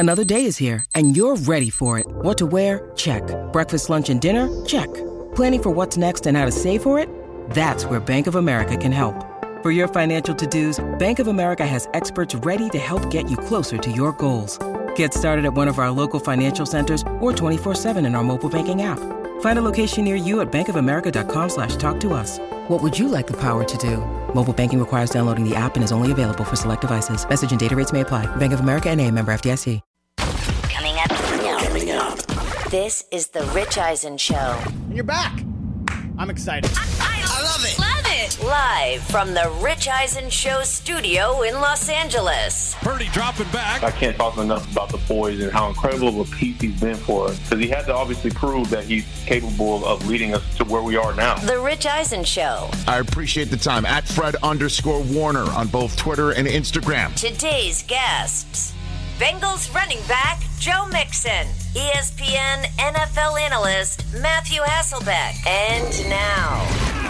Another day is here, and you're ready for it. What to wear? Check. Breakfast, lunch, and dinner? Check. Planning for what's next and how to save for it? That's where Bank of America can help. For your financial to-dos, Bank of America has experts ready to help get you closer to your goals. Get started at one of our local financial centers or 24/7 in our mobile banking app. Find a location near you at bankofamerica.com/talktous. What would you like the power to do? Mobile banking requires downloading the app and is only available for select devices. Message and data rates may apply. Bank of America N.A., member FDIC. Coming up. This is the Rich Eisen Show. And you're back. I'm excited. I love it. Love it. Live from the Rich Eisen Show studio in Los Angeles. Purdy dropping back. I can't talk enough about the boys and how incredible of a piece he's been for us. Because he had to obviously prove that he's capable of leading us to where we are now. The Rich Eisen Show. I appreciate the time. At Fred_Warner on both Twitter and Instagram. Today's guests. Bengals running back Joe Mixon, ESPN NFL analyst Matthew Hasselbeck, and now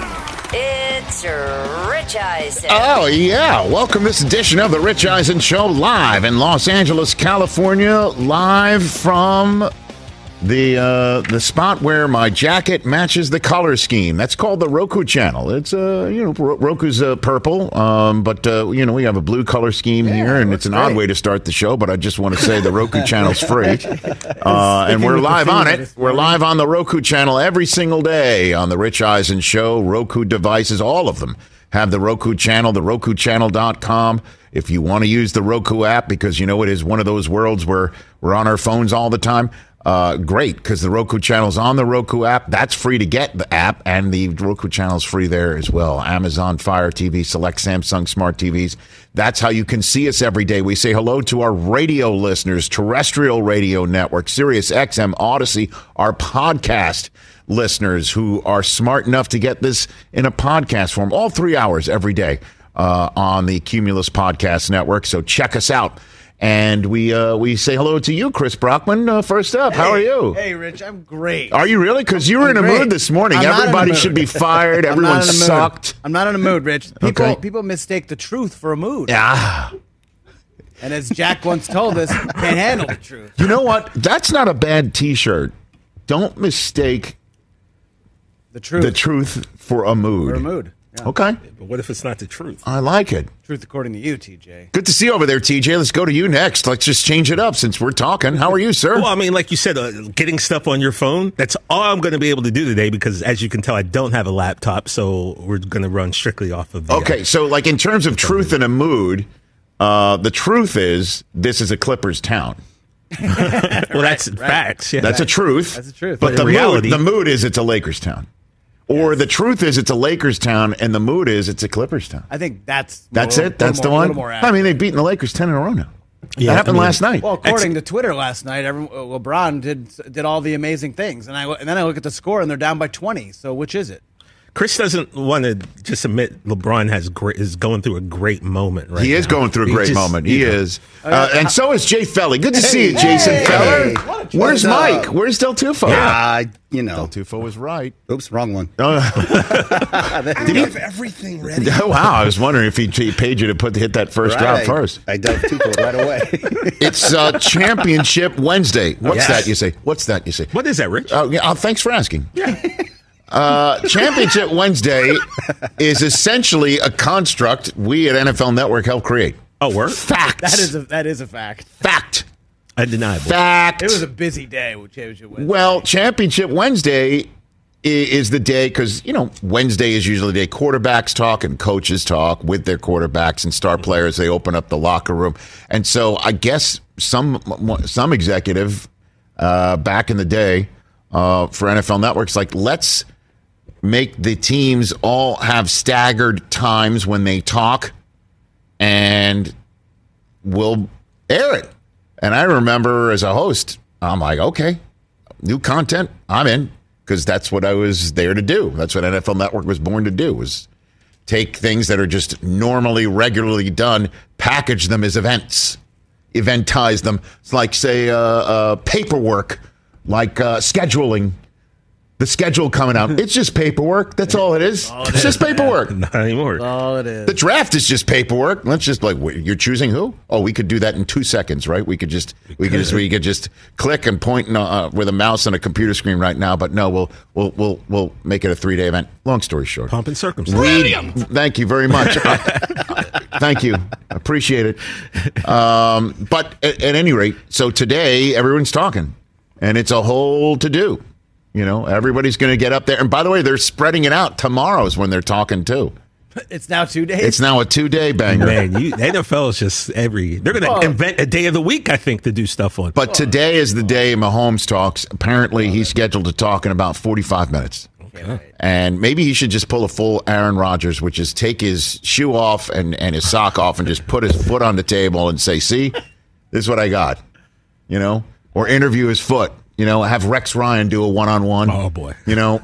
it's Rich Eisen. Oh, yeah. Welcome this edition of the Rich Eisen Show live in Los Angeles, California, live from the spot where my jacket matches the color scheme. That's called the Roku channel. It's Roku's purple, but we have a blue color scheme here, and it's an odd way to start the show. But I just want to say the Roku channel's free, and we're live on it. We're live on the Roku channel every single day on the Rich Eisen Show. Roku devices, all of them have the Roku channel. The RokuChannel.com. If you want to use the Roku app, because it is one of those worlds where we're on our phones all the time. Great, because the Roku channel's on the Roku app. That's free to get the app, and the Roku channel's free there as well. Amazon Fire TV, select Samsung Smart TVs. That's how you can see us every day. We say hello to our radio listeners, terrestrial radio network, Sirius XM, Odyssey, our podcast listeners who are smart enough to get this in a podcast form, all 3 hours every day on the Cumulus Podcast Network. So check us out. And we say hello to you, Chris Brockman. First up, how are you? Hey, Rich, I'm great. Are you really? Because you were in a mood this morning. Everybody should be fired. Everyone sucked. I'm not in a mood, Rich. People mistake the truth for a mood. Yeah. And as Jack once told us, can't handle the truth. You know what? That's not a bad T-shirt. Don't mistake the truth for a mood. For a mood. Yeah. Okay. But what if it's not the truth? I like it. Truth according to you, TJ. Good to see you over there, TJ. Let's go to you next. Let's just change it up since we're talking. How are you, sir? Well, I mean, like you said, getting stuff on your phone, that's all I'm going to be able to do today because, as you can tell, I don't have a laptop, so we're going to run strictly off of the... Okay, so like in terms of truth in a mood, the truth is this is a Clippers town. Well, that's facts. Yeah. That's a truth. That's the truth. But the reality, the mood is it's a Lakers town. Or the truth is it's a Lakers town, and the mood is it's a Clippers town. I think that's it. That's the one. I mean, they've beaten the Lakers 10 in a row now. Yeah, that happened last night. Well, according to Twitter last night, LeBron did all the amazing things, and then I look at the score, and they're down by 20. So which is it? Chris doesn't want to just admit LeBron is going through a great moment right now. He is going through a great moment. He is. And so is Jay Felly. Good to see you, Jason Feller. Where's Mike? Where's Del Tufo? Del Tufo was right. Oops, wrong one. Did he have everything ready? Oh, wow. I was wondering if he paid you to hit that first drop first. I dove Tufo right away. It's Championship Wednesday. What's that, you say? What is that, Rich? Thanks for asking. Championship Wednesday is essentially a construct we at NFL Network helped create. Oh, word? Facts. That is a fact. Fact. Undeniable. Fact. It was a busy day with Championship Wednesday. Well, Championship Wednesday is the day because, Wednesday is usually the day quarterbacks talk and coaches talk with their quarterbacks and star players. They open up the locker room. And so I guess some executive back in the day for NFL Network's like, let's make the teams all have staggered times when they talk, and we'll air it. And I remember as a host, I'm like, okay, new content, I'm in, because that's what I was there to do. That's what NFL Network was born to do, was take things that are just normally, regularly done, package them as events, eventize them. It's like, say, paperwork, like scheduling. the schedule coming out. It's just paperwork. That's all it is. It's just paperwork. Not anymore. All it is. The draft is just paperwork. Let's just you're choosing who? Oh, we could do that in 2 seconds, right? We could just click and point with a mouse on a computer screen right now. But no, we'll make it a 3-day event. Long story short, Pomp and circumstance. Thank you very much. Thank you. Appreciate it. But at any rate, so today everyone's talking, and it's a whole to do. Everybody's going to get up there. And by the way, they're spreading it out. Tomorrow's when they're talking, too. It's now 2 days? It's now a 2-day banger. Man, the NFL is just they're going to invent a day of the week, I think, to do stuff on. But today is the day Mahomes talks. Apparently, he's scheduled to talk in about 45 minutes. Okay. And maybe he should just pull a full Aaron Rodgers, which is take his shoe off and his sock off and just put his foot on the table and say, see, this is what I got. Or interview his foot. Have Rex Ryan do a one-on-one. Oh, boy.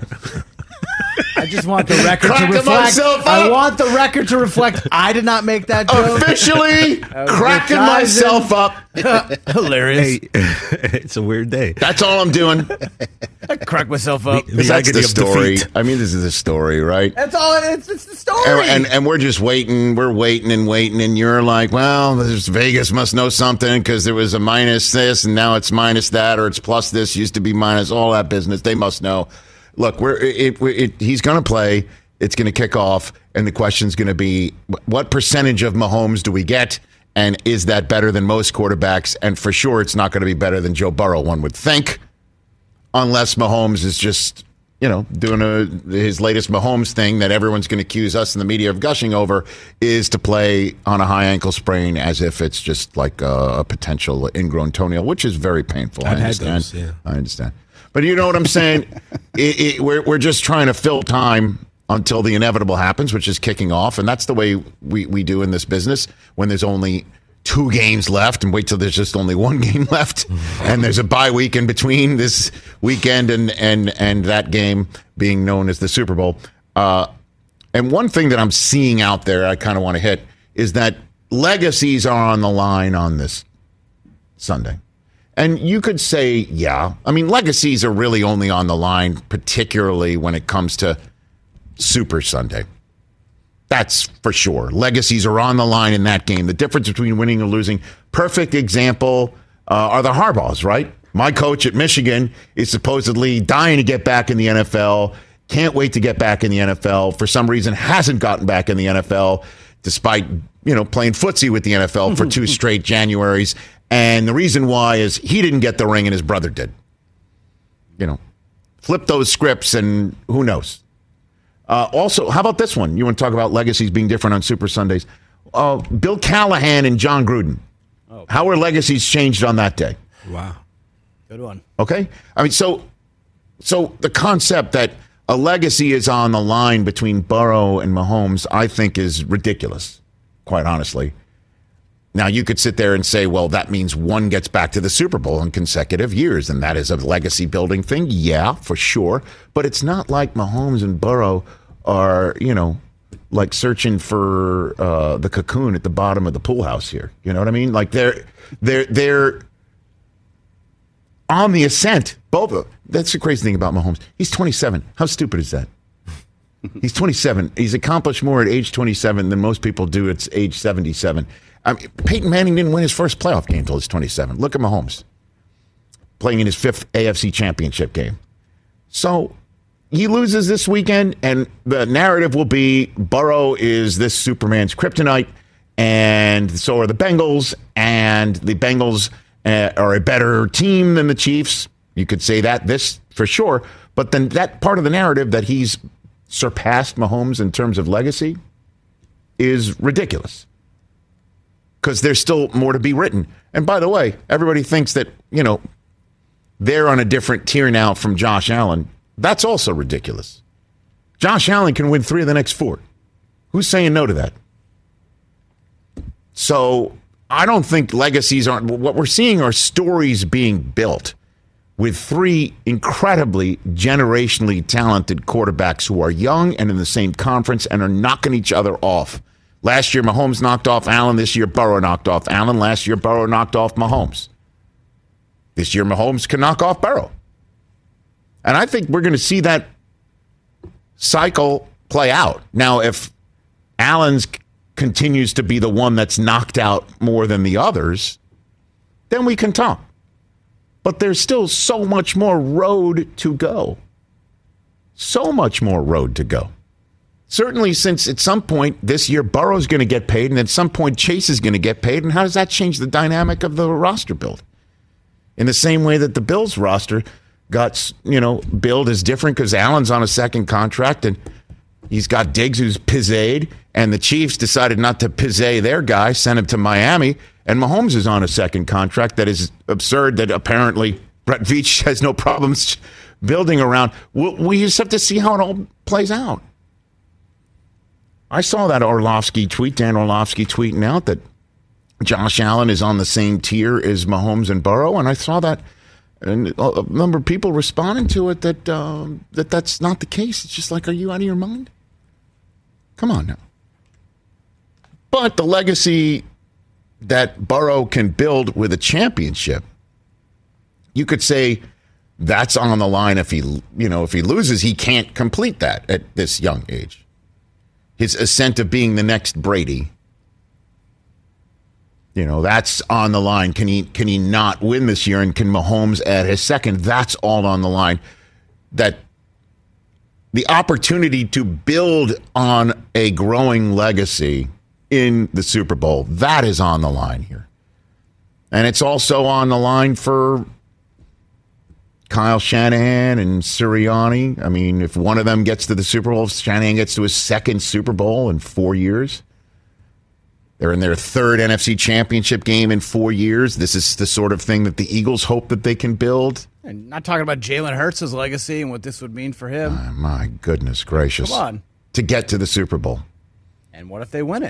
I just want the record to Cracking reflect. myself up. I want the record to reflect. I did not make that joke. Officially cracking myself up. Hilarious. Hey, it's a weird day. That's all I'm doing. I crack myself up. The That's agony the of story. defeat. I mean, this is the story, right? That's all it is. It's the story. And we're just waiting. We're waiting, and you're like, well, Vegas must know something because there was a minus this, and now it's minus that, or it's plus this, used to be minus, all that business. They must know. Look, he's going to play. It's going to kick off, and the question's going to be, what percentage of Mahomes do we get, and is that better than most quarterbacks? And for sure, it's not going to be better than Joe Burrow, one would think, unless Mahomes is just, doing his latest Mahomes thing that everyone's going to accuse us in the media of gushing over, is to play on a high ankle sprain as if it's just like a potential ingrown toenail, which is very painful. I understand. I understand. But you know what I'm saying? We're just trying to fill time until the inevitable happens, which is kicking off. And that's the way we do in this business when there's only 2 games left, and wait till there's just only 1 game left. And there's a bye week in between this weekend and that game being known as the Super Bowl. And one thing that I'm seeing out there I kind of want to hit is that legacies are on the line on this Sunday. And you could say, yeah. I mean, legacies are really only on the line, particularly when it comes to Super Sunday. That's for sure. Legacies are on the line in that game. The difference between winning or losing. Perfect example are the Harbaughs, right? My coach at Michigan is supposedly dying to get back in the NFL. Can't wait to get back in the NFL. For some reason, hasn't gotten back in the NFL, despite playing footsie with the NFL for 2 straight Januaries. And the reason why is he didn't get the ring and his brother did. Flip those scripts and who knows. Also, how about this one? You want to talk about legacies being different on Super Sundays? Bill Callahan and John Gruden. How were legacies changed on that day? Wow. Good one. Okay. I mean, so the concept that a legacy is on the line between Burrow and Mahomes, I think is ridiculous, quite honestly. Now, you could sit there and say, well, that means one gets back to the Super Bowl in consecutive years, and that is a legacy-building thing. Yeah, for sure. But it's not like Mahomes and Burrow are, like searching for the cocoon at the bottom of the pool house here. You know what I mean? Like, they're on the ascent. Both of them. That's the crazy thing about Mahomes. He's 27. How stupid is that? He's 27. He's accomplished more at age 27 than most people do at age 77. I mean, Peyton Manning didn't win his first playoff game until he's 27. Look at Mahomes playing in his 5th AFC championship game. So he loses this weekend, and the narrative will be Burrow is this Superman's kryptonite, and so are the Bengals, and the Bengals are a better team than the Chiefs. You could say this for sure, but then that part of the narrative that he's surpassed Mahomes in terms of legacy is ridiculous. Because there's still more to be written. And by the way, everybody thinks that, they're on a different tier now from Josh Allen. That's also ridiculous. Josh Allen can win 3 of the next 4. Who's saying no to that? So I don't think legacies aren't. What we're seeing are stories being built with 3 incredibly generationally talented quarterbacks who are young and in the same conference and are knocking each other off. Last year, Mahomes knocked off Allen. This year, Burrow knocked off Allen. Last year, Burrow knocked off Mahomes. This year, Mahomes can knock off Burrow. And I think we're going to see that cycle play out. Now, if Allen's continues to be the one that's knocked out more than the others, then we can talk. But there's still so much more road to go. So much more road to go. Certainly, since at some point this year Burrow's going to get paid, and at some point Chase is going to get paid, and how does that change the dynamic of the roster build? In the same way that the Bills roster got, billed is different because Allen's on a second contract, and he's got Diggs who's pizzade, and the Chiefs decided not to pizzade their guy, sent him to Miami, and Mahomes is on a second contract that is absurd that apparently Brett Veach has no problems building around. We just have to see how it all plays out. I saw that Orlovsky tweet, Dan Orlovsky tweeting out that Josh Allen is on the same tier as Mahomes and Burrow, and I saw that, and a number of people responding to it that that's not the case. It's just like, are you out of your mind? Come on now. But the legacy that Burrow can build with a championship, you could say that's on the line. If he loses, he can't complete that at this young age. His ascent of being the next Brady, that's on the line. Can he not win this year? And can Mahomes add his second? That's all on the line. That the opportunity to build on a growing legacy in the Super Bowl, that is on the line here. And it's also on the line for Kyle Shanahan and Sirianni. I mean, if one of them gets to the Super Bowl, if Shanahan gets to his second Super Bowl in 4 years, they're in their third NFC Championship game in 4 years. This is the sort of thing that the Eagles hope that they can build. And not talking about Jalen Hurts' legacy and what this would mean for him. My goodness gracious. Come on. To get to the Super Bowl. And what if they win it?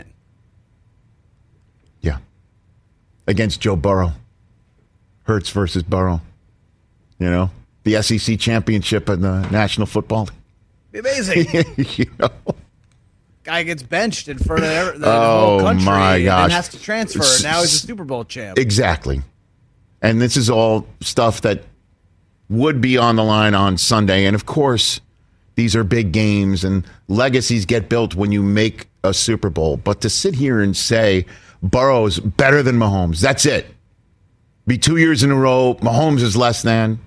Yeah. Against Joe Burrow. Hurts versus Burrow. The SEC championship in the National Football League. Be amazing. Guy gets benched in front of the whole country. My gosh. And has to transfer. And now he's a Super Bowl champ. Exactly. And this is all stuff that would be on the line on Sunday. And of course, these are big games and legacies get built when you make a Super Bowl. But to sit here and say Burrow's better than Mahomes, that's it. Be 2 years in a row, Mahomes is less than.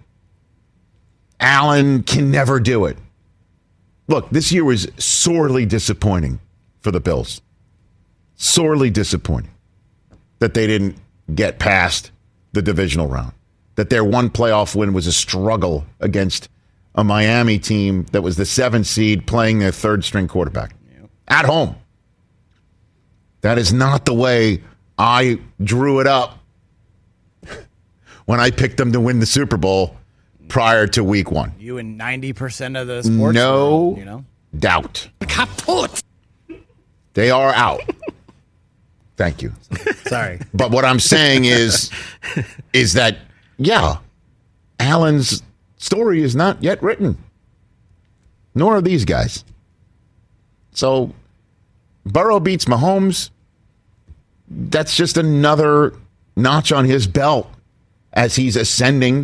Allen can never do it. Look, this year was sorely disappointing for the Bills. Sorely disappointing that they didn't get past the divisional round. That their one playoff win was a struggle against a Miami team that was the 7th seed playing their third-string quarterback. At home. That is not the way I drew it up when I picked them to win the Super Bowl prior to week 1. You and 90% of the sports no world, doubt. Kaput. They are out. Thank you. Sorry. But what I'm saying is that, Allen's story is not yet written. Nor are these guys. So, Burrow beats Mahomes. That's just another notch on his belt as he's ascending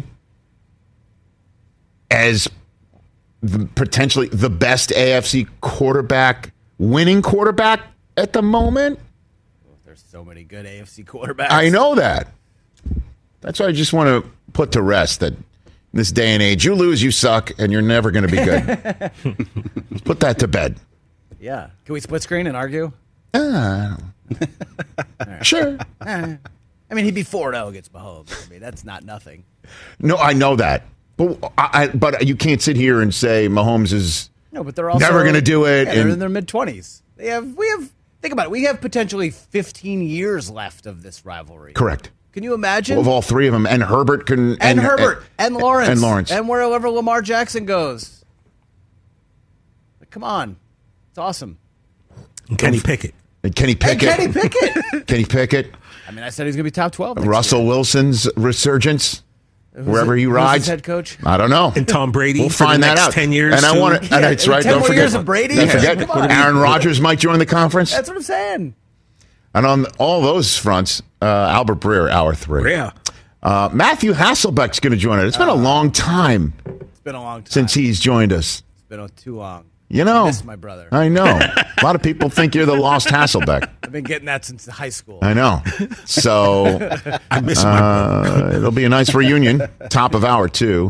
as potentially the best AFC quarterback, winning quarterback at the moment. There's so many good AFC quarterbacks. I know that. That's why I just want to put to rest that in this day and age, you lose, you suck, and you're never going to be good. Let's put that to bed. Yeah. Can we split screen and argue? Right. Sure. I mean, he'd be 4-0 against Mahomes. I mean, that's not nothing. No, I know that. But you can't sit here and say Mahomes is but they're also never going to do it. They're in their mid-20s. Think about it. We have potentially 15 years left of this rivalry. Correct. Can you imagine? Of all three of them, and Herbert can, and Herbert and Lawrence, and wherever Lamar Jackson goes. Come on, it's awesome. And Kenny Pickett. Kenny Pickett. Kenny Pickett. I mean, I said he's going to be top 12. Russell Wilson's resurgence. Wherever he rides, his head coach. I don't know. And Tom Brady. We'll for find the that next out. 10 years. And I want to. That's right. 10 Don't more forget. years of Brady. Don't forget. Aaron Rodgers might join the conference. That's what I'm saying. And on all those fronts, Albert Breer, hour 3. Yeah. Matthew Hasselbeck's going to join it. It's been a long time been a long time since he's joined us. It's been too long. You know, I miss my brother. I know. A lot of people think you're the lost Hasselbeck. I've been getting that since high school. I know. So I miss my brother. it'll be a nice reunion, top of hour 2.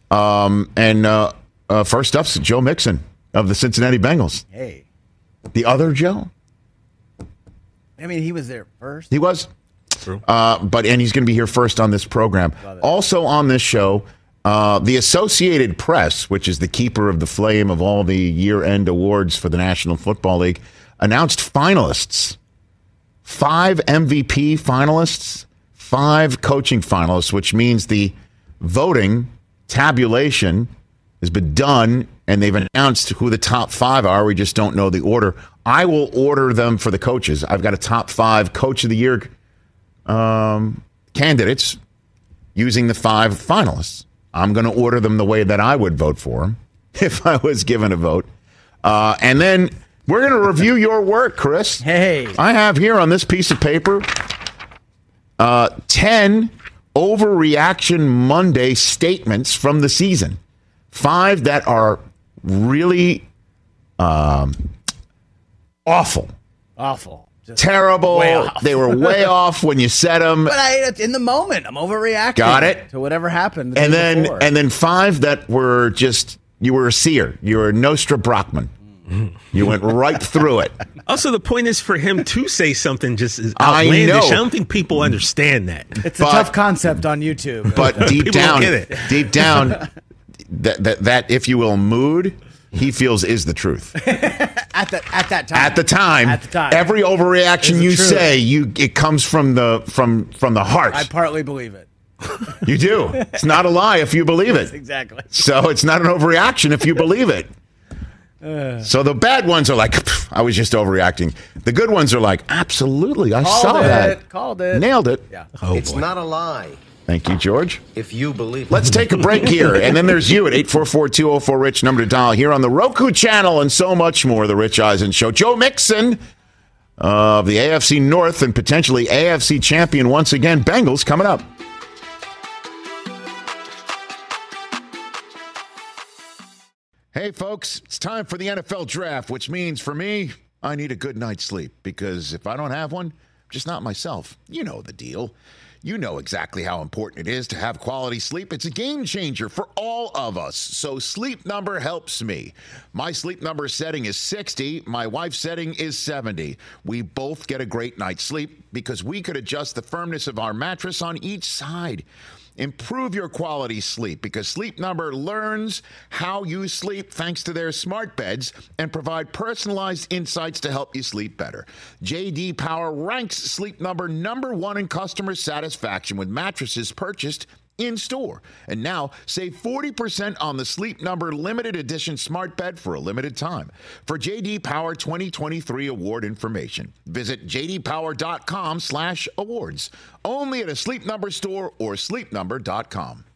First up's Joe Mixon of the Cincinnati Bengals. Hey. The other Joe? I mean, he was there first. He was. True. And he's going to be here first on this program. Also on this show, the Associated Press, which is the keeper of the flame of all the year-end awards for the National Football League, announced finalists. 5 MVP finalists, 5 coaching finalists, which means the voting tabulation has been done, and they've announced who the top 5 are. We just don't know the order. I will order them for the coaches. I've got a top 5 Coach of the Year candidates using the 5 finalists. I'm going to order them the way that I would vote for them if I was given a vote. And then we're going to review your work, Chris. Hey. I have here on this piece of paper 10 Overreaction Monday statements from the season. 5 that are really awful. Awful. Just Terrible. way off. They were way off when you said them. But in the moment, I'm overreacting. Got it. To whatever happened. And before. then 5 that were just, you were a seer. You were Nostra Brockman. You went right through it. Also, the point is for him to say something just as I outlandish. know. I don't think people understand that. It's a tough concept on YouTube. But deep People down, don't get it. that if you will, mood he feels is the truth. at that time. At the time, every overreaction Is you the truth. say, it comes from the heart. I partly believe it. You do. It's not a lie if you believe it. Exactly. So it's not an overreaction if you believe it. So the bad ones are like, I was just overreacting. The good ones are like, absolutely, I saw that. Called it. Nailed it. Yeah. It's not a lie Thank you, George. if you believe it. Let's take a break here. And then there's you at 844-204-RICH, number to dial here on the Roku channel and so much more. The Rich Eisen Show. Joe Mixon of the AFC North and potentially AFC champion once again. Bengals coming up. Hey, folks, it's time for the NFL Draft, which means for me, I need a good night's sleep because if I don't have one, I'm just not myself. You know the deal. You know exactly how important it is to have quality sleep. It's a game changer for all of us. So Sleep Number helps me. My Sleep Number setting is 60. My wife's setting is 70. We both get a great night's sleep because we could adjust the firmness of our mattress on each side. Improve your quality sleep because Sleep Number learns how you sleep thanks to their smart beds and provide personalized insights to help you sleep better. J.D. Power ranks Sleep Number #1 in customer satisfaction with mattresses purchased in store. And now save 40% on the Sleep Number limited edition smart bed for a limited time. For J.D. Power 2023 award information, visit jdpower.com/awards. Only at a Sleep Number store or sleepnumber.com.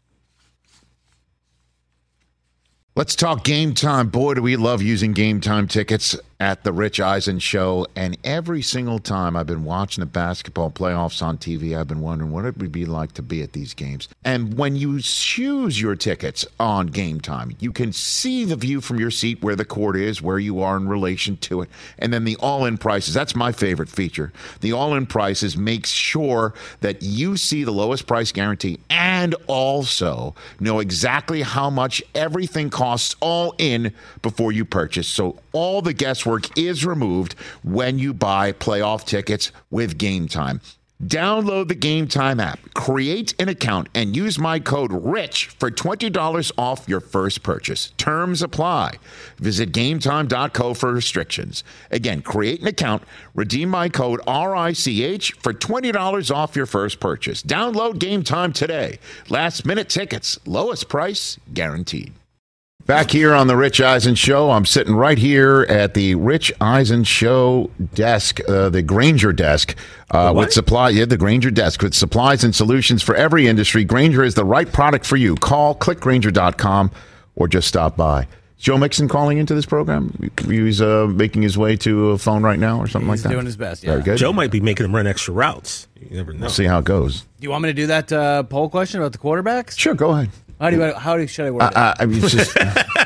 Let's talk Game Time. Boy, do we love using Game Time tickets at the Rich Eisen Show. And every single time I've been watching the basketball playoffs on TV, I've been wondering what it would be like to be at these games. And when you choose your tickets on Game Time, you can see the view from your seat where the court is, where you are in relation to it. And then the all-in prices. That's my favorite feature. The all-in prices makes sure that you see the lowest price guarantee and also know exactly how much everything costs all in before you purchase. So all the guesswork is removed when you buy playoff tickets with Game Time. Download the Game Time app, create an account, and use my code RICH for $20 off your first purchase. Terms apply. Visit GameTime.co for restrictions. Again, create an account, redeem my code RICH for $20 off your first purchase. Download Game Time today. Last minute tickets, lowest price guaranteed. Back here on the Rich Eisen Show, I'm sitting right here at the Rich Eisen Show desk, the Grainger desk, with the Grainger desk with supplies and solutions for every industry. Grainger is the right product for you. Call, click Grainger.com, or just stop by. Joe Mixon calling into this program? He's making his way to a phone right now or something like that? He's doing his best, yeah. Very good. Joe might be making him run extra routes. You never know. We'll see how it goes. Do you want me to do that poll question about the quarterbacks? Sure, go ahead. How should I word it? I mean, it's just.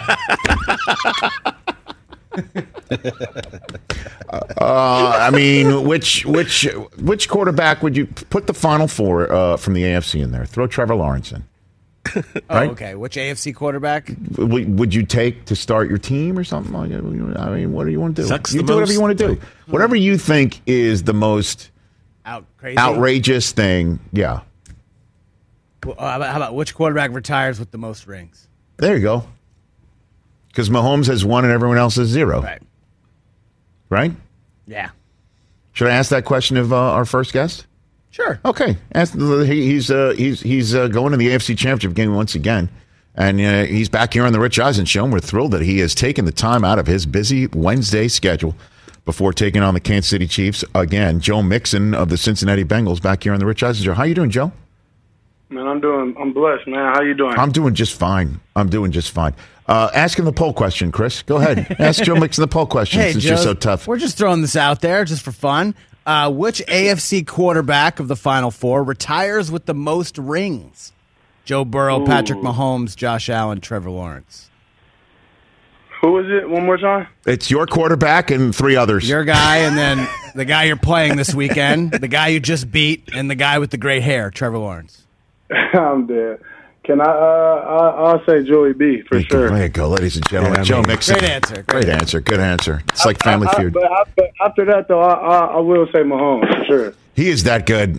I mean, which quarterback would you put the Final Four from the AFC in there? Throw Trevor Lawrence in. Right? Okay. Which AFC quarterback? Would you take to start your team or something like that? I mean, what do you want to do? Sucks You the do whatever most. you want to do. Whatever you think is the most Crazy. outrageous thing. Yeah. Well, how about which quarterback retires with the most rings? There you go. Because Mahomes has one and everyone else has zero. Right. Right? Yeah. Should I ask that question of our first guest? Sure. Okay. He's going to the AFC Championship game once again, and he's back here on the Rich Eisen Show. And we're thrilled that he has taken the time out of his busy Wednesday schedule before taking on the Kansas City Chiefs again. Joe Mixon of the Cincinnati Bengals back here on the Rich Eisen Show. How you doing, Joe? Man, I'm blessed, man. How you doing? I'm doing just fine. Ask him the poll question, Chris. Go ahead. Ask Joe Mixon the poll question since you're so tough. We're just throwing this out there just for fun. Which AFC quarterback of the Final Four retires with the most rings? Joe Burrow, Patrick Mahomes, Josh Allen, Trevor Lawrence. Who is it? One more time. It's your quarterback and three others. Your guy, and then the guy you're playing this weekend, the guy you just beat, and the guy with the great hair, Trevor Lawrence. I'm dead. Can I'll say Joey B for sure. There you go, ladies and gentlemen. Joe Mixon. Great answer. Great answer. Good answer. It's like Family Feud. But after that, though, I will say Mahomes for sure. He is that good.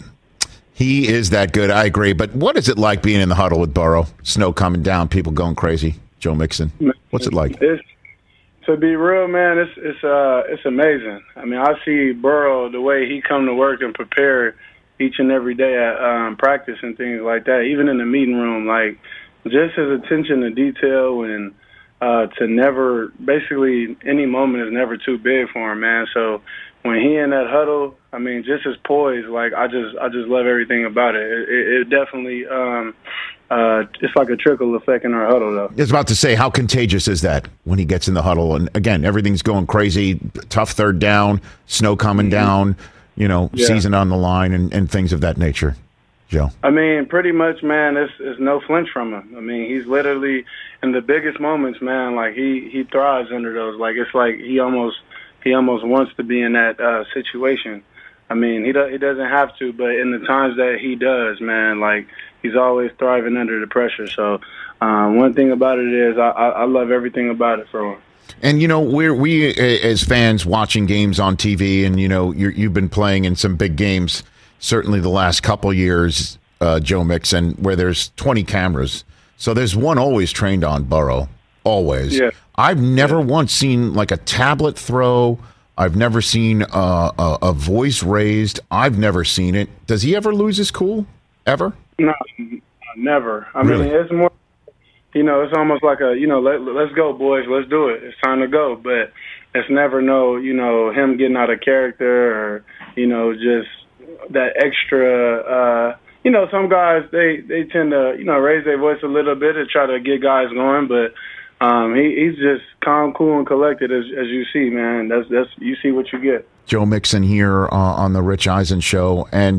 I agree. But what is it like being in the huddle with Burrow? Snow coming down, people going crazy. Joe Mixon. What's it like? To be real, man, it's amazing. I mean, I see Burrow, the way he come to work and prepare each and every day at practice and things like that, even in the meeting room, like just his attention to detail and to never, basically any moment is never too big for him, man. So when he in that huddle, I mean, just his poise, like I just love everything about it. It definitely, it's like a trickle effect in our huddle, though. I was about to say, how contagious is that when he gets in the huddle? And again, everything's going crazy, tough third down, snow coming down, season on the line and things of that nature. Joe? I mean, pretty much, man, it's no flinch from him. I mean, he's literally in the biggest moments, man, like he thrives under those. Like it's like he almost wants to be in that situation. I mean, he doesn't have to, but in the times that he does, man, like he's always thriving under the pressure. So one thing about it is I love everything about it for him. And we as fans watching games on TV, and you've been playing in some big games, certainly the last couple years, Joe Mixon, where there's 20 cameras. So there's one always trained on Burrow, always. Yeah. I've never once seen like a tablet throw. I've never seen a voice raised. I've never seen it. Does he ever lose his cool? Ever? No, never. I Really? mean, it's more, it's almost like let's go, boys, let's do it. It's time to go. But it's never him getting out of character or, just that extra, some guys, they tend to, raise their voice a little bit to try to get guys going. But he's just calm, cool, and collected, as you see, man. That's you see what you get. Joe Mixon here on the Rich Eisen Show. And,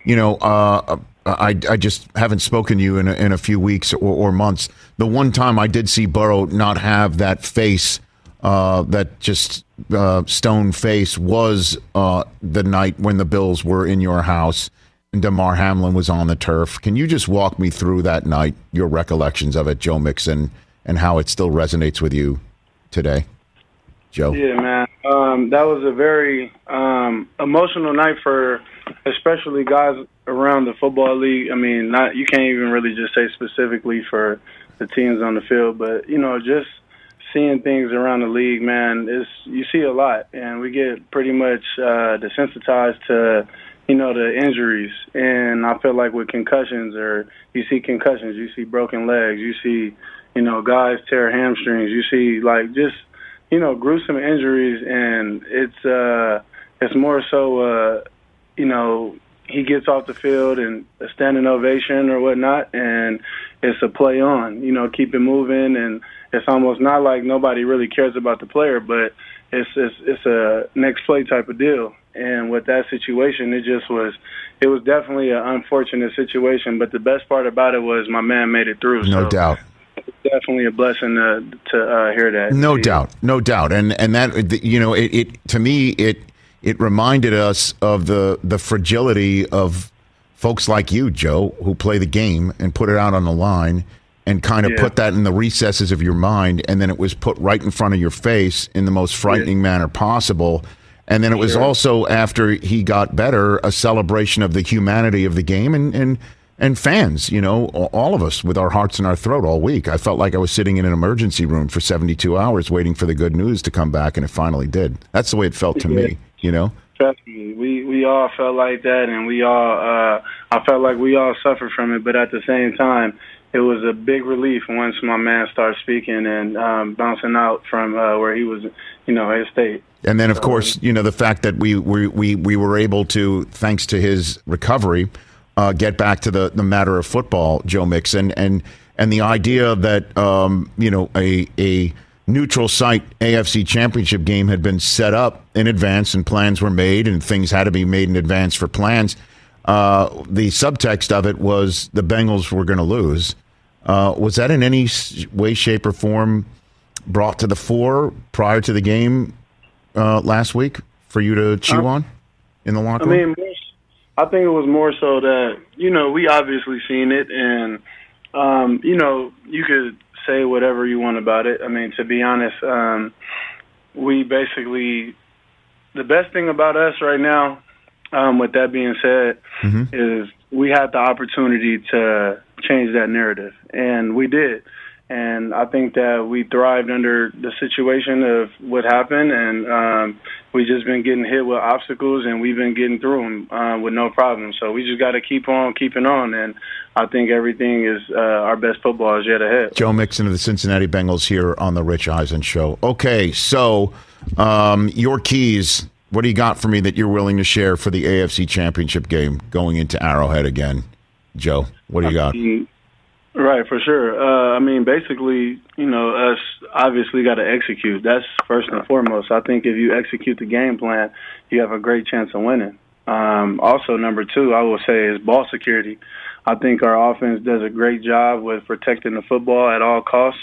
I just haven't spoken to you in a few weeks or months. The one time I did see Burrow not have that face, that just stone face, was the night when the Bills were in your house and DeMar Hamlin was on the turf. Can you just walk me through that night, your recollections of it, Joe Mixon, and how it still resonates with you today, Joe? Yeah, man. That was a very emotional night for especially guys around the football league. I mean, you can't even really just say specifically for the teams on the field, but, just seeing things around the league, man, you see a lot. And we get pretty much desensitized to, the injuries. And I feel like with concussions, or you see concussions, you see broken legs, you see, guys tear hamstrings, you see, like, just, gruesome injuries. And it's more so, he gets off the field and a standing ovation or whatnot, and it's a play on, keep it moving. And it's almost not like nobody really cares about the player, but it's a next play type of deal. And with that situation, it was definitely an unfortunate situation. But the best part about it was my man made it through. No doubt. It's definitely a blessing to hear that. No doubt. And that, you know, it to me, it reminded us of the fragility of folks like you, Joe, who play the game and put it out on the line and kind of put that in the recesses of your mind, and then it was put right in front of your face in the most frightening manner possible. And then it was also, after he got better, a celebration of the humanity of the game and fans, you know, all of us with our hearts in our throat all week. I felt like I was sitting in an emergency room for 72 hours waiting for the good news to come back, and it finally did. That's the way it felt to me, you know? Trust me, we all felt like that, and I felt like we all suffered from it, but at the same time, it was a big relief once my man started speaking and bouncing out from where he was, you know, his state. And then, of course, you know, the fact that we were able to, thanks to his recovery, get back to the matter of football, Joe Mixon, and the idea that you know, a neutral site AFC Championship game had been set up in advance and plans were made and things had to be made in advance for plans. The subtext of it was the Bengals were going to lose. Was that in any way, shape, or form brought to the fore prior to the game last week for you to chew on in the locker room? I mean, I think it was more so that, you know, we obviously seen it, and, you know, you could say whatever you want about it. I mean, to be honest, we basically, the best thing about us right now, with that being said, is we had the opportunity to change that narrative, and we did. And I think that we thrived under the situation of what happened, and we just been getting hit with obstacles, and we've been getting through them with no problem. So we just got to keep on keeping on, and I think everything is our best football is yet ahead. Joe Mixon of the Cincinnati Bengals here on the Rich Eisen Show. Okay, so your keys. What do you got for me that you're willing to share for the AFC Championship game going into Arrowhead again, Joe? What do you got? Right, for sure. I mean, basically, you know, us obviously got to execute. That's first and foremost. I think if you execute the game plan, you have a great chance of winning. Also, number two, I will say, is ball security. I think our offense does a great job with protecting the football at all costs.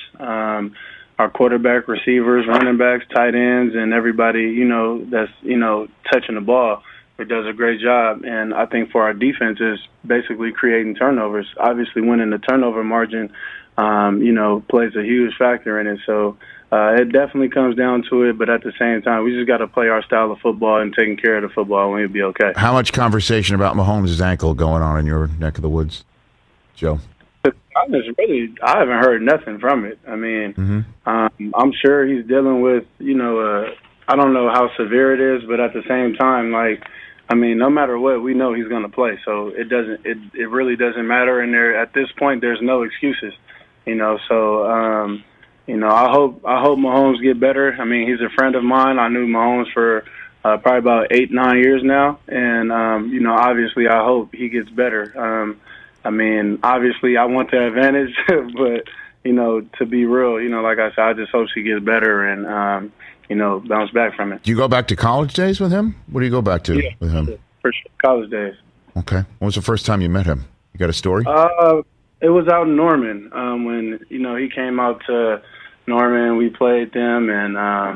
Our quarterback, receivers, running backs, tight ends, and everybody, you know, that's, you know, touching the ball, it does a great job. And I think for our defense is basically creating turnovers. Obviously, winning the turnover margin, you know, plays a huge factor in it. So it definitely comes down to it. But at the same time, we just got to play our style of football and taking care of the football, and we'll be okay. How much conversation about Mahomes' ankle going on in your neck of the woods, Joe? Really, I haven't heard nothing from it. I mean, I'm sure he's dealing with, you know, I don't know how severe it is, but at the same time, like, I mean, no matter what, we know he's going to play. So it really doesn't matter. And at this point, there's no excuses, you know. So, you know, I hope Mahomes get better. I mean, he's a friend of mine. I knew Mahomes for probably about 8-9 years now, and you know, obviously, I hope he gets better. I mean, obviously, I want the advantage, but, you know, to be real, you know, like I said, I just hope he gets better and, you know, bounce back from it. Do you go back to college days with him? What do you go back to with him? For sure, college days. Okay. When was the first time you met him? You got a story? It was out in Norman when, you know, he came out to Norman. We played them, and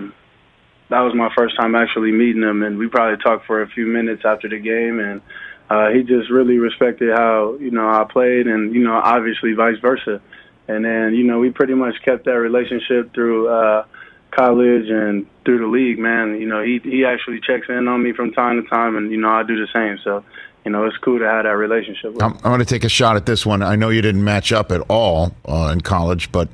that was my first time actually meeting him, and we probably talked for a few minutes after the game, and he just really respected how, you know, I played, and, you know, obviously vice versa. And then, you know, we pretty much kept that relationship through college and through the league, man. You know, he actually checks in on me from time to time, and, you know, I do the same. So, you know, it's cool to have that relationship with him. I'm going to take a shot at this one. I know you didn't match up at all in college, but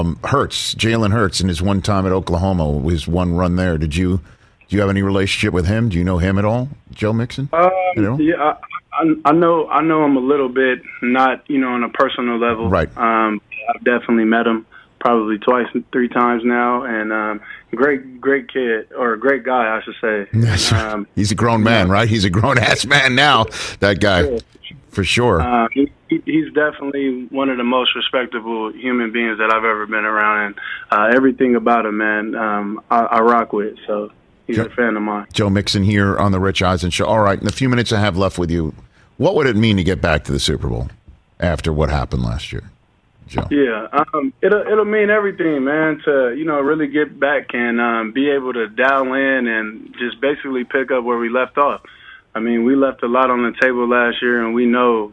Jalen Hurts, in his one time at Oklahoma, his one run there, do you have any relationship with him? Do you know him at all, Joe Mixon? Yeah, I know him a little bit, not, you know, on a personal level. Right. I've definitely met him probably 2-3 times now, and great kid, or a great guy, I should say. He's a grown man, right? He's a grown-ass man now, that guy, for sure. He's definitely one of the most respectable human beings that I've ever been around, and everything about him, man, I rock with, so. He's a fan of mine. Joe Mixon here on the Rich Eisen Show. All right, in the few minutes I have left with you, what would it mean to get back to the Super Bowl after what happened last year, Joe? Yeah, it'll mean everything, man, to, really get back and be able to dial in and just basically pick up where we left off. I mean, we left a lot on the table last year, and we know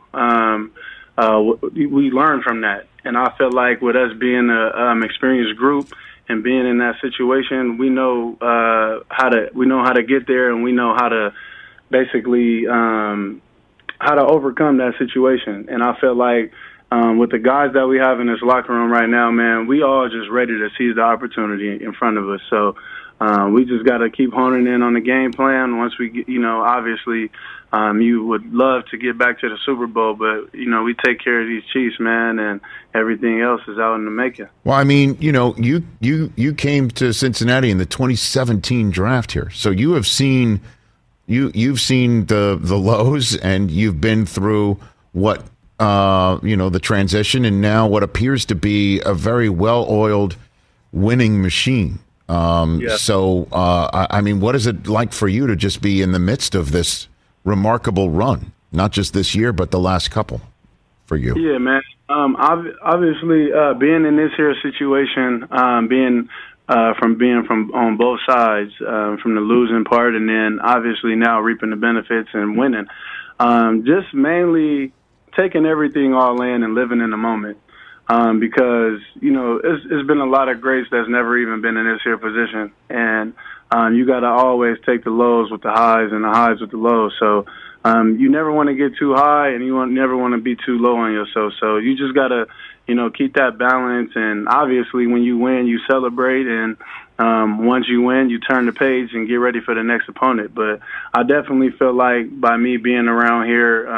we learned from that. And I feel like with us being an experienced group and being in that situation, we know how to get there, and we know how to basically how to overcome that situation. And I feel like with the guys that we have in this locker room right now, man, we all just ready to seize the opportunity in front of us. So we just got to keep honing in on the game plan. Once we get, obviously you would love to get back to the Super Bowl, but, we take care of these Chiefs, man, and everything else is out in the making. Well, I mean, you came to Cincinnati in the 2017 draft here. So you have seen you've seen the lows, and you've been through what the transition, and now what appears to be a very well-oiled winning machine. So, I mean, what is it like for you to just be in the midst of this remarkable run? Not just this year, but the last couple for you. Yeah, man. Obviously, being in this here situation, being from on both sides, from the losing part, and then obviously now reaping the benefits and winning, just mainly taking everything all in and living in the moment. Because, it's been a lot of greats that's never even been in this here position. And you got to always take the lows with the highs and the highs with the lows. So you never want to get too high, and you never want to be too low on yourself. So you just got to, keep that balance. And obviously when you win, you celebrate. And once you win, you turn the page and get ready for the next opponent. But I definitely feel like by me being around here,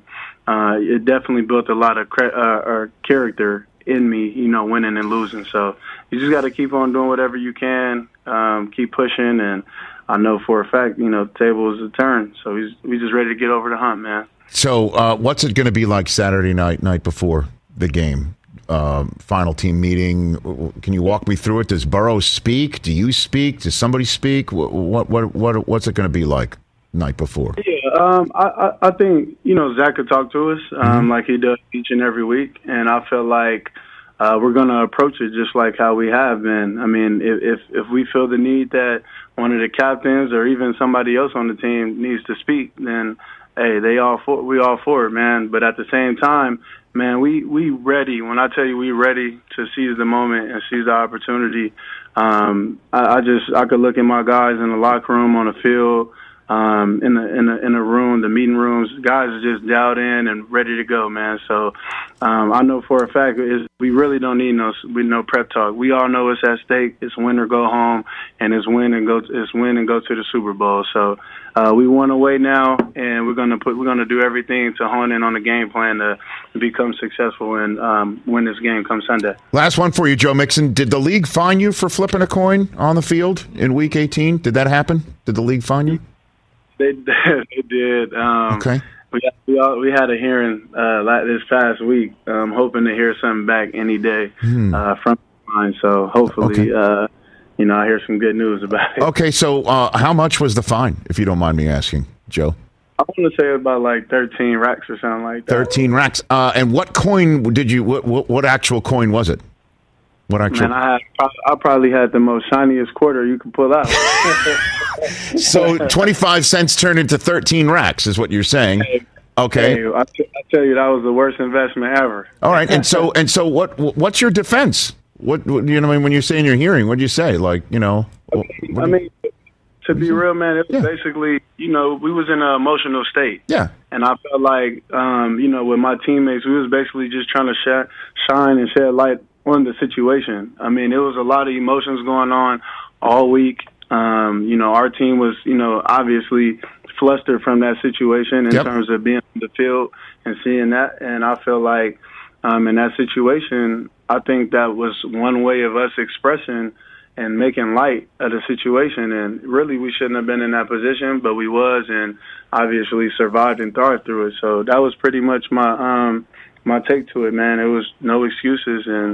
it definitely built a lot of character in me, winning and losing. So you just got to keep on doing whatever you can, keep pushing. And I know for a fact, the table is a turn. So we just ready to get over the hump, man. So what's it going to be like Saturday night before the game? Final team meeting. Can you walk me through it? Does Burrow speak? Do you speak? Does somebody speak? What's it going to be like night before? Yeah, I think Zach could talk to us like he does each and every week, and I feel like we're going to approach it just like how we have been. I mean, if we feel the need that one of the captains or even somebody else on the team needs to speak, then hey, we all for it, man. But at the same time, man, we ready. When I tell you we ready to seize the moment and seize the opportunity, I could look at my guys in the locker room, on the field, in the room, the meeting rooms. Guys are just dialed in and ready to go, man. So I know for a fact we really don't need no prep talk. We all know it's at stake. It's win or go home, and it's win and go to the Super Bowl. So we won away now, and we're gonna do everything to hone in on the game plan to become successful and win this game come Sunday. Last one for you, Joe Mixon. Did the league fine you for flipping a coin on the field in Week 18? Did that happen? Did the league fine you? They did. Okay. We had a hearing this past week, hoping to hear something back any day from mine. So hopefully, I hear some good news about it. Okay, so how much was the fine, if you don't mind me asking, Joe? I want to say about like 13 racks or something like that. 13 racks. And what coin did you? What actual coin was it? What actual? Man, I probably had the most shiniest quarter you could pull out. So 25 cents turned into 13 racks, is what you're saying? Okay. Hey, I tell you, that was the worst investment ever. All right, and so what's your defense? What when you're saying you're hearing, what do you say? Like, I mean, to be real, man, it was basically, we was in an emotional state. Yeah. And I felt like, with my teammates, we was basically just trying to shine and shed light on the situation. I mean, there was a lot of emotions going on all week. Our team was, obviously flustered from that situation in terms of being on the field and seeing that. And I feel like in that situation, I think that was one way of us expressing and making light of the situation. And really, we shouldn't have been in that position, but we was, and obviously survived and thrived through it. So that was pretty much my take to it, man. It was no excuses, and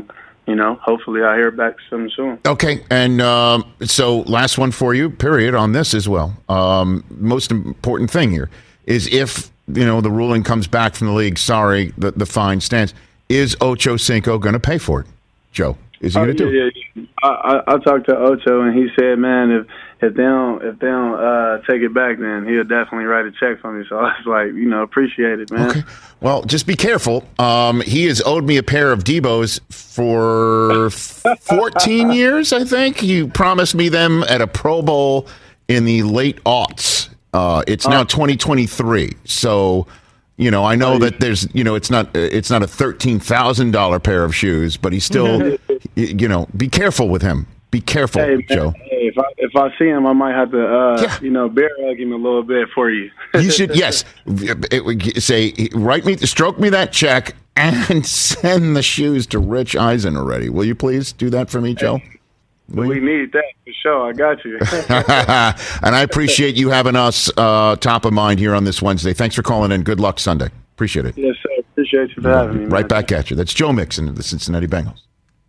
hopefully I hear back something soon. Okay, and so last one for you, period, on this as well. Most important thing here is if, the ruling comes back from the league, sorry, the fine stands, is Ocho Cinco going to pay for it? Joe, is he going to do it? Yeah. I talked to Ocho, and he said, man, if they don't take it back, then he'll definitely write a check for me. So I was like, appreciate it, man. Okay. Well, just be careful. He has owed me a pair of Debos for 14 years, I think. He promised me them at a Pro Bowl in the late aughts. It's now 2023. So, I know that there's, it's not a $13,000 pair of shoes, but he's still, be careful with him. Be careful, hey, man, Joe. Hey, if I see him, I might have to, bear hug him a little bit for you. You should, yes. Say, stroke me that check and send the shoes to Rich Eisen already. Will you please do that for me, Joe? We need that for sure. I got you. And I appreciate you having us top of mind here on this Wednesday. Thanks for calling in. Good luck Sunday. Appreciate it. Yes, sir. Appreciate you for having me. Right man. back at you. That's Joe Mixon of the Cincinnati Bengals.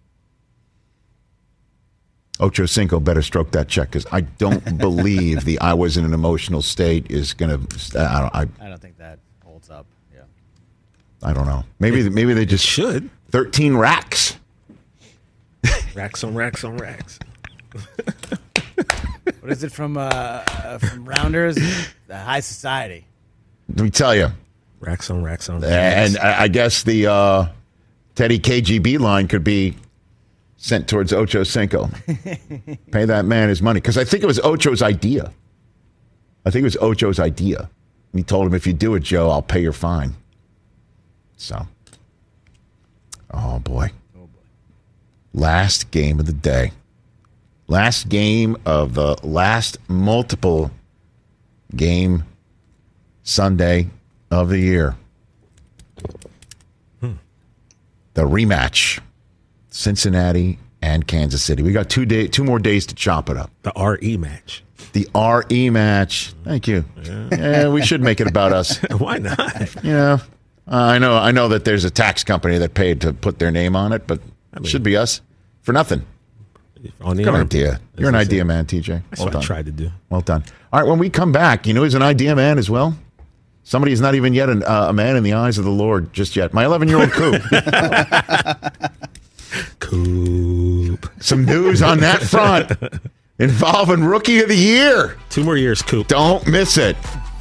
Ocho Cinco better stroke that check because I don't believe the I was in an emotional state is going to. I don't think that holds up. Yeah. I don't know. Maybe they just should. 13 racks. Racks on racks on racks. What is it from Rounders? The High Society. Let me tell you. Racks on racks on racks. And I guess the Teddy KGB line could be sent towards Ocho Cinco. Pay that man his money. Because I think it was Ocho's idea. And he told him, if you do it, Joe, I'll pay your fine. So. Oh, boy. Last game of the day. Last game of the last multiple game Sunday of the year. The rematch. Cincinnati and Kansas City. We got 2 more days to chop it up. The RE match. The RE match. Thank you. Yeah, we should make it about us. Why not? Yeah. I know that there's a tax company that paid to put their name on it, but it should be us for nothing. On the Good idea. You're an idea man, TJ. That's what I tried to do. Well done. All right, when we come back, who's an idea man as well? Somebody who's not even yet a man in the eyes of the Lord just yet. My 11-year-old Coop. Coop. Some news on that front involving Rookie of the Year. 2 more years, Coop. Don't miss it.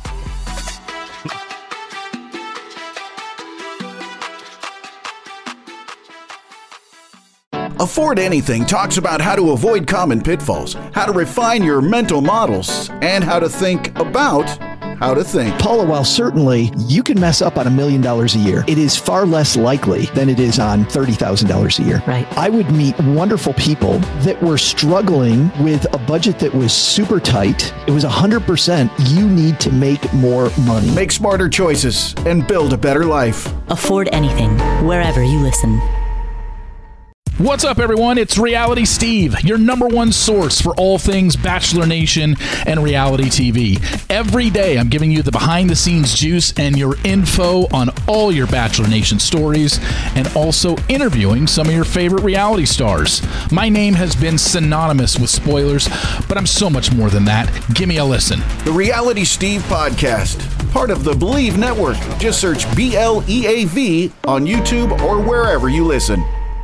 Afford Anything talks about how to avoid common pitfalls, how to refine your mental models, and how to think about how to think. Paula, while certainly you can mess up on $1 million a year, it is far less likely than it is on $30,000 a year. Right. I would meet wonderful people that were struggling with a budget that was super tight. It was 100%. You need to make more money. Make smarter choices and build a better life. Afford Anything, wherever you listen. What's up, everyone? It's Reality Steve, your #1 source for all things Bachelor Nation and reality TV. Every day, I'm giving you the behind-the-scenes juice and your info on all your Bachelor Nation stories, and also interviewing some of your favorite reality stars. My name has been synonymous with spoilers, but I'm so much more than that. Give me a listen. The Reality Steve Podcast, part of the Believe Network. Just search BLEAV on YouTube or wherever you listen.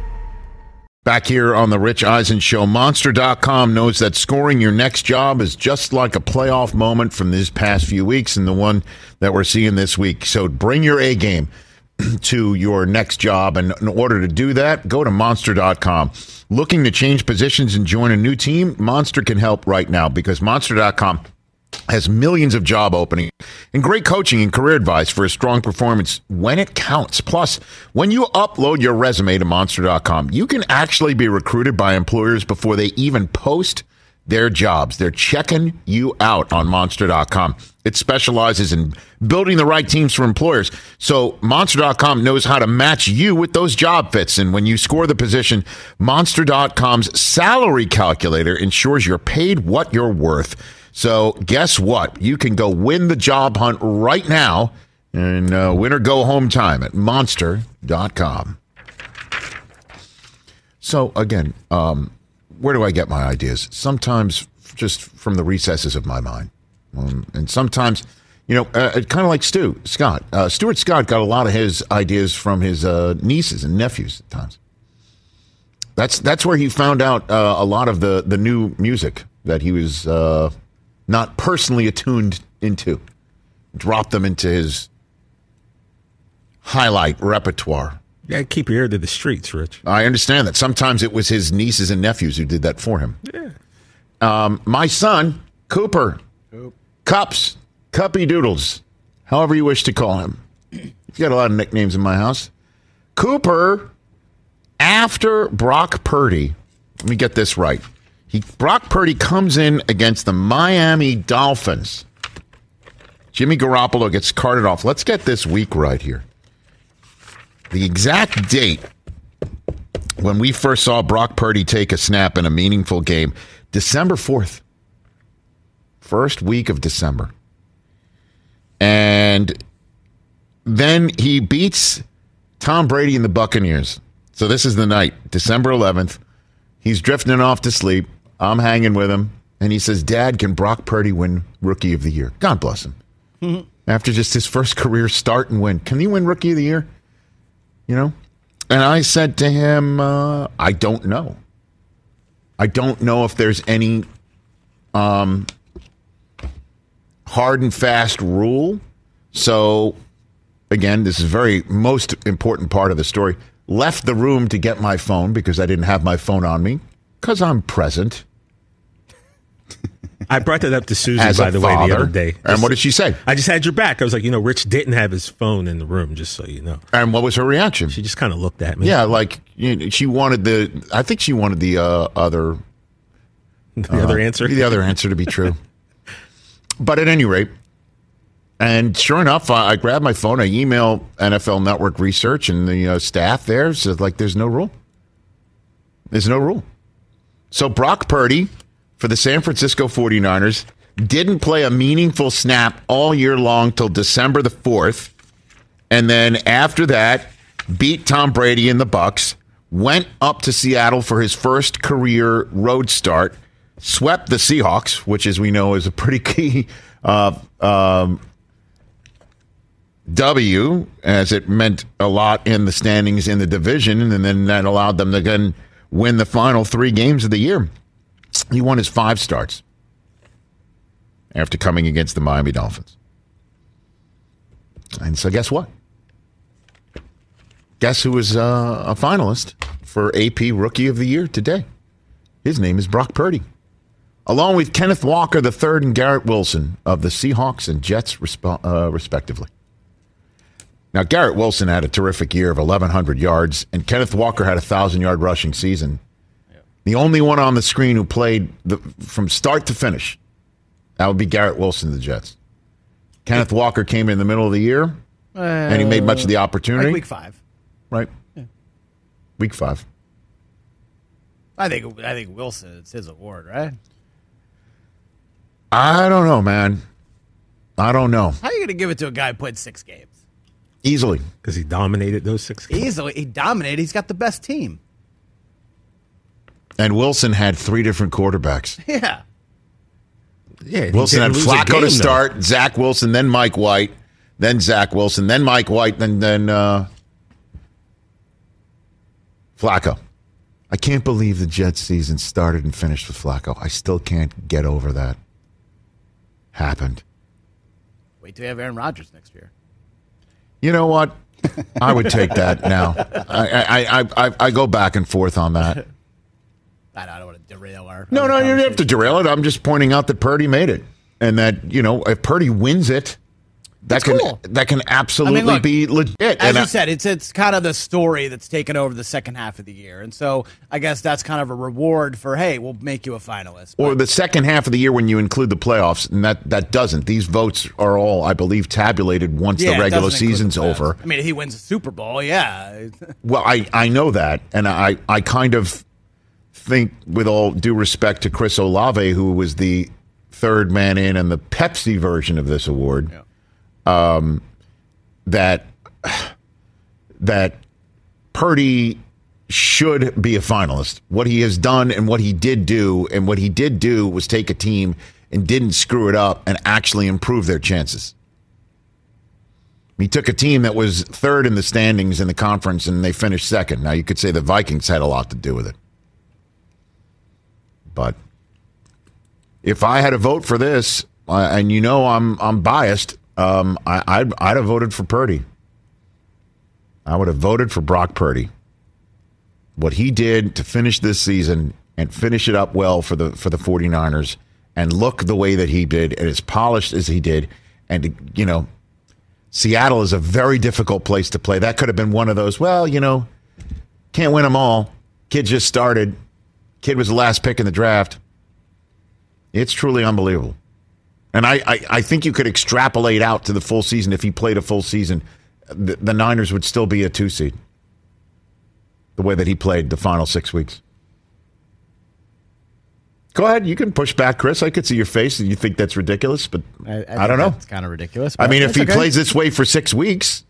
Back here on the Rich Eisen Show, Monster.com knows that scoring your next job is just like a playoff moment from these past few weeks and the one that we're seeing this week. So bring your A game to your next job. And in order to do that, go to Monster.com. Looking to change positions and join a new team? Monster can help right now because Monster.com has millions of job openings and great coaching and career advice for a strong performance when it counts. Plus, when you upload your resume to Monster.com, you can actually be recruited by employers before they even post their jobs. They're checking you out on Monster.com. It specializes in building the right teams for employers. So Monster.com knows how to match you with those job fits. And when you score the position, Monster.com's salary calculator ensures you're paid what you're worth. So guess what? You can go win the job hunt right now and win or go home time at Monster.com. So, again, where do I get my ideas? Sometimes just from the recesses of my mind. And sometimes, kind of like Stuart Scott. Stuart Scott got a lot of his ideas from his nieces and nephews at times. That's where he found out a lot of the new music that he was not personally attuned into. Dropped them into his highlight repertoire. You gotta keep your ear to the streets, Rich. I understand that. Sometimes it was his nieces and nephews who did that for him. Yeah. My son, Cooper, Cups, Cuppy Doodles, however you wish to call him. He's got a lot of nicknames in my house. Cooper, after Brock Purdy, let me get this right. Brock Purdy comes in against the Miami Dolphins. Jimmy Garoppolo gets carted off. Let's get this week right here. The exact date when we first saw Brock Purdy take a snap in a meaningful game, December 4th. First week of December. And then he beats Tom Brady and the Buccaneers. So this is the night, December 11th. He's drifting off to sleep. I'm hanging with him. And he says, Dad, can Brock Purdy win Rookie of the Year? God bless him. Mm-hmm. After just his first career start and win. Can he win Rookie of the Year? And I said to him, I don't know. I don't know if there's any hard and fast rule. So, again, this is very most important part of the story. Left the room to get my phone because I didn't have my phone on me because I'm present. I brought that up to Susan, by the way, the other day. And what did she say? I just had your back. I was like, Rich didn't have his phone in the room, just so you know. And what was her reaction? She just kind of looked at me. Yeah, like she wanted the other... The other answer? The other answer to be true. But at any rate, and sure enough, I grabbed my phone, I emailed NFL Network Research and the staff there, said, there's no rule. There's no rule. So Brock Purdy, for the San Francisco 49ers, didn't play a meaningful snap all year long till December the 4th. And then after that, beat Tom Brady and the Bucs, went up to Seattle for his first career road start, swept the Seahawks, which, as we know, is a pretty key W, as it meant a lot in the standings in the division, and then that allowed them to then win the final 3 games of the year. He won his 5 starts after coming against the Miami Dolphins. And so guess what? Guess who was a finalist for AP Rookie of the Year today? His name is Brock Purdy, along with Kenneth Walker III and Garrett Wilson of the Seahawks and Jets, respectively. Now, Garrett Wilson had a terrific year of 1,100 yards, and Kenneth Walker had a 1,000-yard rushing season. The only one on the screen who played from start to finish, that would be Garrett Wilson of the Jets. Kenneth Walker came in the middle of the year, and he made much of the opportunity. Like week 5. Right. Yeah. Week 5. I think Wilson, it's his award, right? I don't know, man. I don't know. How are you going to give it to a guy who played 6 games? Easily. Because he dominated those 6 games. Easily. He dominated. He's got the best team. And Wilson had 3 different quarterbacks. Yeah. Yeah. Wilson had Flacco to start, Zach Wilson, then Mike White, then Zach Wilson, then Mike White, then Flacco. I can't believe the Jets season started and finished with Flacco. I still can't get over that. Happened. Wait till you have Aaron Rodgers next year. You know what? I would take that now. I go back and forth on that. I don't want to derail our... No, you don't have to derail it. I'm just pointing out that Purdy made it. And that, if Purdy wins it, that can absolutely be legit. As you said, it's kind of the story that's taken over the second half of the year. And so I guess that's kind of a reward for, hey, we'll make you a finalist. Or the second half of the year when you include the playoffs, and that doesn't. These votes are all, I believe, tabulated once the regular season's over. I mean, if he wins a Super Bowl, yeah. Well, I know that, and I kind of think, with all due respect to Chris Olave, who was the third man in and the Pepsi version of this award, that Purdy should be a finalist. What he has done and what he did do, was take a team and didn't screw it up and actually improve their chances. He took a team that was third in the standings in the conference and they finished second. Now, you could say the Vikings had a lot to do with it. But if I had a vote for this, and I'm biased, I'd have voted for Purdy. I would have voted for Brock Purdy. What he did to finish this season and finish it up well for the 49ers and look the way that he did and as polished as he did, and Seattle is a very difficult place to play. That could have been one of those, can't win them all. Kid just started. Kid was the last pick in the draft. It's truly unbelievable. And I think you could extrapolate out to the full season. If he played a full season, the Niners would still be a 2 seed. The way that he played the final 6 weeks. Go ahead. You can push back, Chris. I could see your face and you think that's ridiculous, but I don't know. It's kind of ridiculous. I mean, if he plays this way for 6 weeks,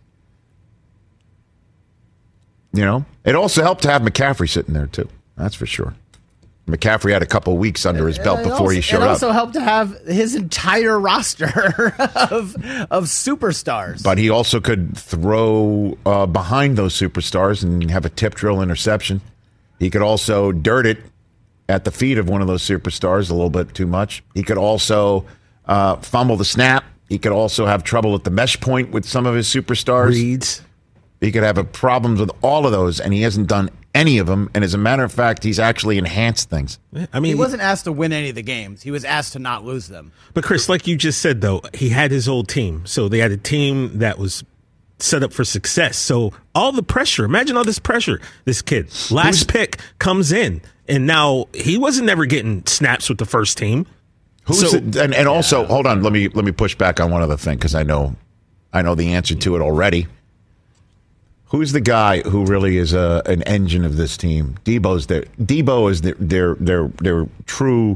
it also helped to have McCaffrey sitting there too. That's for sure. McCaffrey had a couple weeks under his belt before he showed up. It also helped to have his entire roster of superstars. But he also could throw behind those superstars and have a tip drill interception. He could also dirt it at the feet of one of those superstars a little bit too much. He could also fumble the snap. He could also have trouble at the mesh point with some of his superstars. Reads. He could have problems with all of those, and he hasn't done any of them. And as a matter of fact, he's actually enhanced things. I mean, he wasn't asked to win any of the games. He was asked to not lose them. But Chris, like you just said, though, he had his old team. So they had a team that was set up for success. So all the pressure, imagine all this pressure. This kid, last pick, comes in. And now he wasn't never getting snaps with the first team. Also, hold on, let me push back on one other thing, because I know the answer to it already. Who's the guy who really is an engine of this team? Debo's there. Debo is their true,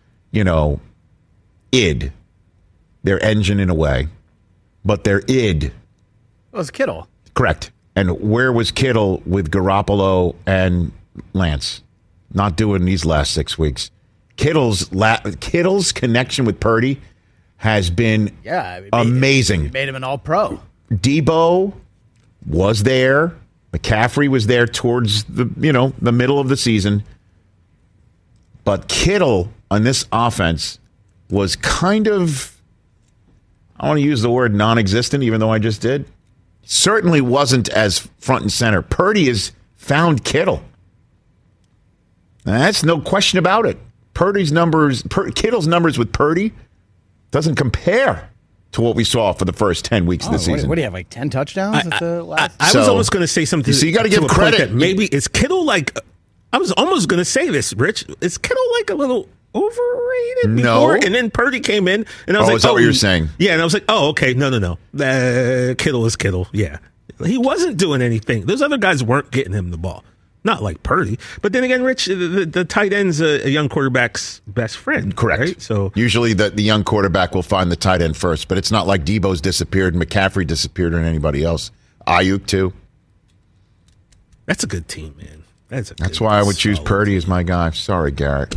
id. Their engine in a way, but their id. It was Kittle. Correct. And where was Kittle with Garoppolo and Lance? Not doing these last 6 weeks. Kittle's connection with Purdy has been amazing. He made him an all-pro. Debo was there. McCaffrey was there towards the middle of the season. But Kittle on this offense was kind of, I want to use the word non-existent, even though I just did. Certainly wasn't as front and center. Purdy has found Kittle. That's no question about it. Kittle's numbers with Purdy doesn't compare to what we saw for the first 10 weeks of the season. What do you have, like 10 touchdowns at the last? I was almost going to say something. So you got to give credit. Maybe is Kittle like? I was almost going to say this, Rich. Is Kittle like a little overrated? No. And then Purdy came in, and I was like, is that what you're saying? Yeah, and I was like, oh, okay, no. Kittle is Kittle. Yeah, he wasn't doing anything. Those other guys weren't getting him the ball. Not like Purdy. But then again, Rich, the tight end's a young quarterback's best friend. Correct. Right? So usually the young quarterback will find the tight end first, but it's not like Debo's disappeared, McCaffrey disappeared, or anybody else. Ayuk, too. That's a good team, man. That's why I would choose Purdy as my guy. Sorry, Garrett.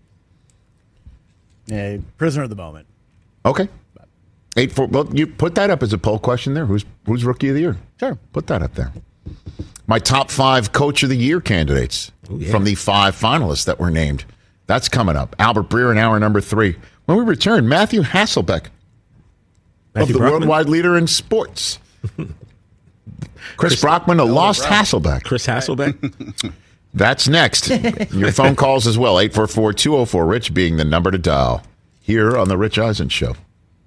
Yeah, prisoner of the moment. Okay. 8-4. Well, you put that up as a poll question there. Who's Rookie of the Year? Sure. Put that up there. My top 5 Coach of the Year candidates from the 5 finalists that were named. That's coming up. Albert Breer in hour number 3. When we return, Matthew Hasselbeck of the worldwide leader in sports. Chris Brockman, a lost Hasselbeck. Chris Hasselbeck. That's next. Your phone calls as well. 844-204-RICH being the number to dial here on The Rich Eisen Show.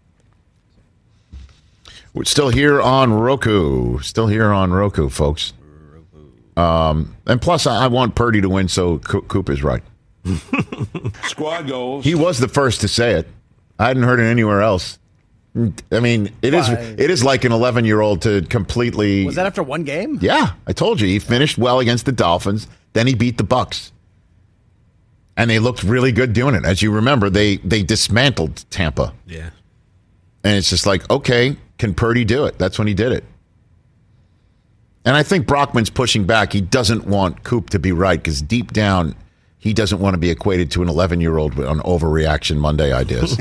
We're still here on Roku. Folks. And plus, I want Purdy to win, so Coop is right. Squad goals. He was the first to say it. I hadn't heard it anywhere else. I mean, it is like an 11-year-old to completely... Was that after one game? Yeah, I told you. He finished well against the Dolphins. Then he beat the Bucs. And they looked really good doing it. As you remember, they dismantled Tampa. Yeah. And it's just like, okay, can Purdy do it? That's when he did it. And I think Brockman's pushing back. He doesn't want Coop to be right because deep down, he doesn't want to be equated to an 11-year-old on overreaction Monday ideas.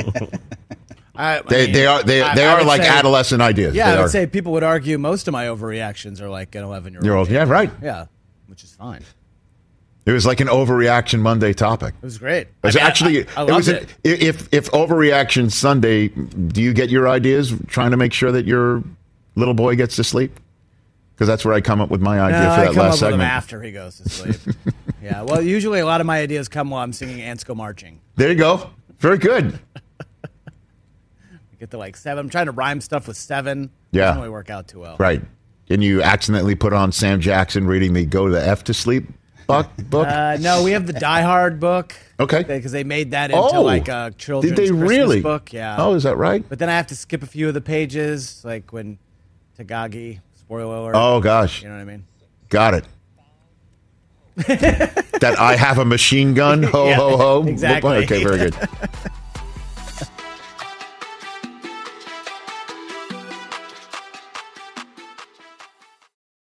They are like adolescent ideas. Yeah, I would say people would argue most of my overreactions are like an 11-year-old. Yeah, right. Yeah, which is fine. It was like an overreaction Monday topic. It was great. I loved it. If overreaction Sunday, do you get your ideas trying to make sure that your little boy gets to sleep? Because that's where I come up with my idea for that last segment. I come up with him after he goes to sleep. Yeah, well, usually a lot of my ideas come while I'm singing Ants Go Marching. There you go. Very good. Get to like 7. I'm trying to rhyme stuff with 7. Yeah. Doesn't really work out too well. Right. And you accidentally put on Sam Jackson reading the Go the F to Sleep book? No, we have the Die Hard book. Okay. Because they made that into like a children's Christmas book. Yeah. Oh, is that right? But then I have to skip a few of the pages, like when Tagagi, spoiler alert. Oh, gosh. You know what I mean? Got it. That I have a machine gun? Ho, ho, ho. Exactly. Okay, very good.